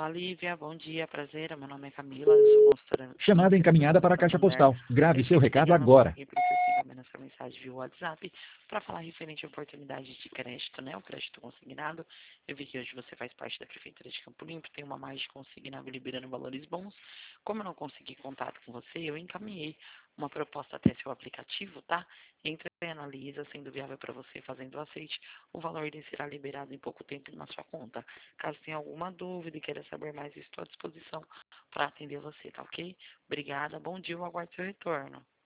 Lívia, bom dia, prazer, meu nome é Camila, eu sou consultora Chamada encaminhada para a caixa Santander. postal. Grave seu recado Ligando agora. aqui para você encaminhar essa mensagem via WhatsApp para falar referente à oportunidade de crédito, né? O crédito consignado. Eu vi que hoje você faz parte da Prefeitura de Campo Limpo, tem uma margem consignada liberando valores bons. Como eu não consegui contato com você, eu encaminhei uma proposta até seu aplicativo, tá? Entra e analisa, sendo viável para você, fazendo o aceite, o valor dele será liberado em pouco tempo na sua conta. Caso tenha alguma dúvida e queira saber mais, estou à disposição para atender você, tá ok? Obrigada, bom dia, eu aguardo seu retorno.